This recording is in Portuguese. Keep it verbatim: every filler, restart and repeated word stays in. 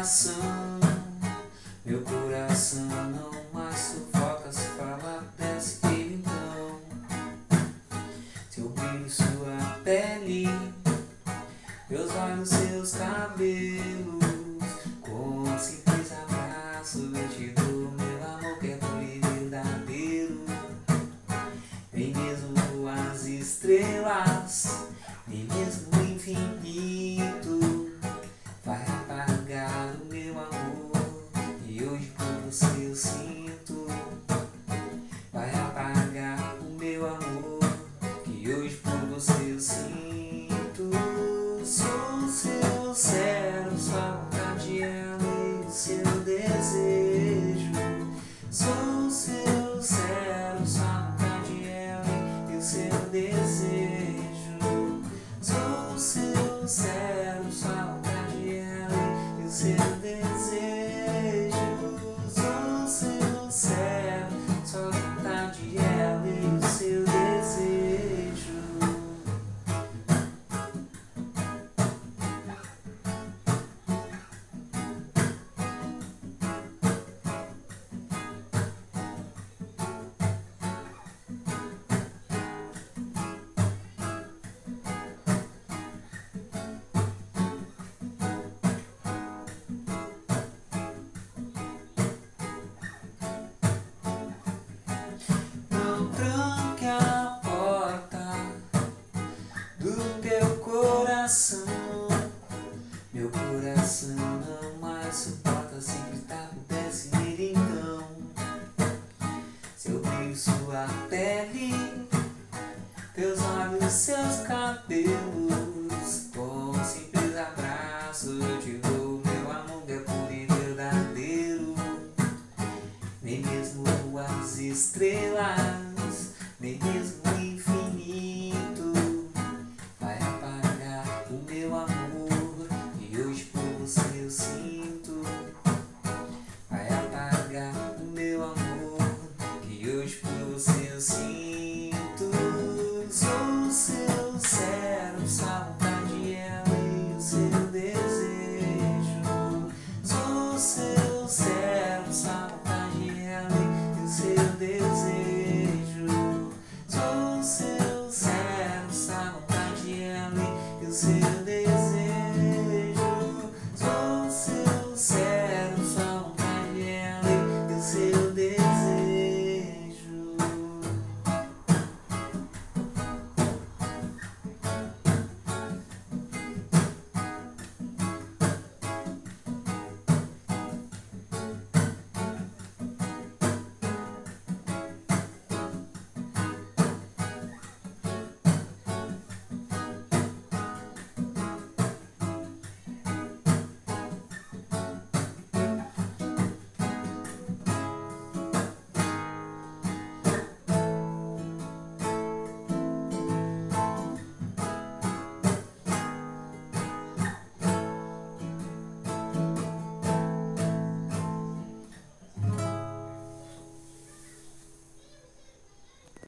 coração, meu coração não mais sufoca se fala desse ele então. Seu brilho, sua pele, meus olhos, seus cabelos, com um simples abraço eu te dou meu amor que é puro e verdadeiro. Nem mesmo as estrelas, nem mesmo o infinito vai apagar o meu amor, e hoje por você eu sinto. Vai apagar o meu amor, que hoje por você eu sinto. Sou seu céu, sua vontade é o seu desejo. Sou seu céu, sua vontade é o seu desejo. Sou seu céu, sua vontade é o seu desejo. Sou seu céu, sua vontade é o seu desejo. Não tranque a porta do teu coração. Meu coração não mais suporta se gritar pudesse nele então. Seu brilho, sua pele, teus olhos, seus cabelos, com um simples abraço eu te dou meu amor que é puro e verdadeiro. Nem mesmo as estrelas, nem mesmo o infinito vai apagar o meu amor, e hoje por você eu sinto. Vai apagar o meu amor, que hoje por você eu sinto. Sou seu céu,